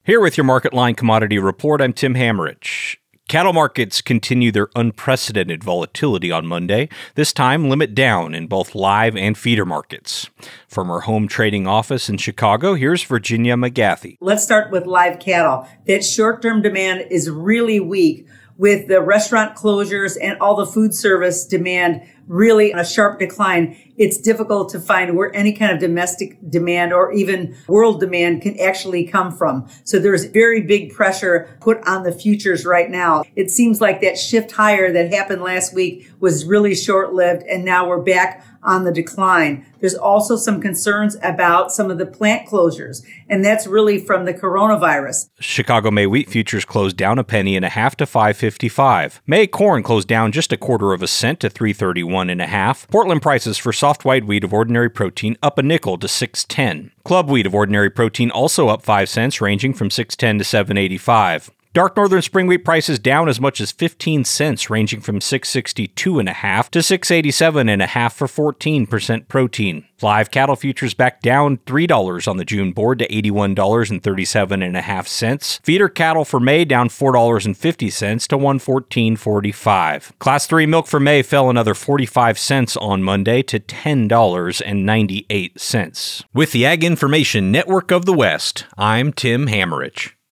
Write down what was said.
Here with your Market Line Commodity Report, I'm Tim Hammerich. Cattle markets continue their unprecedented volatility on Monday, this time limit down in both live and feeder markets. From our home trading office in Chicago, here's Virginia McGathy. Let's start with live cattle. That short-term demand is really weak with the restaurant closures and all the food service demand really a sharp decline. It's difficult to find where any kind of domestic demand or even world demand can actually come from. So there's very big pressure put on the futures right now. It seems like that shift higher that happened last week was really short-lived, and now we're back on the decline. There's also some concerns about some of the plant closures, and that's really from the coronavirus. Chicago May wheat futures closed down 1.50 to $5.55. May corn closed down just 1/4 cent to $3.31.5. Portland prices for soft white wheat of ordinary protein up a nickel to $6.10. Club wheat of ordinary protein also up 5 cents, ranging from $6.10 to $7.85. Dark Northern spring wheat prices down as much as 15 cents, ranging from $6.62.5 to $6.87.5 for 14% protein. Live cattle futures back down $3 on the June board to $81.37.5. Feeder cattle for May down $4.50 to $114.45. Class 3 milk for May fell another 45 cents on Monday to $10.98. With the Ag Information Network of the West, I'm Tim Hammerich.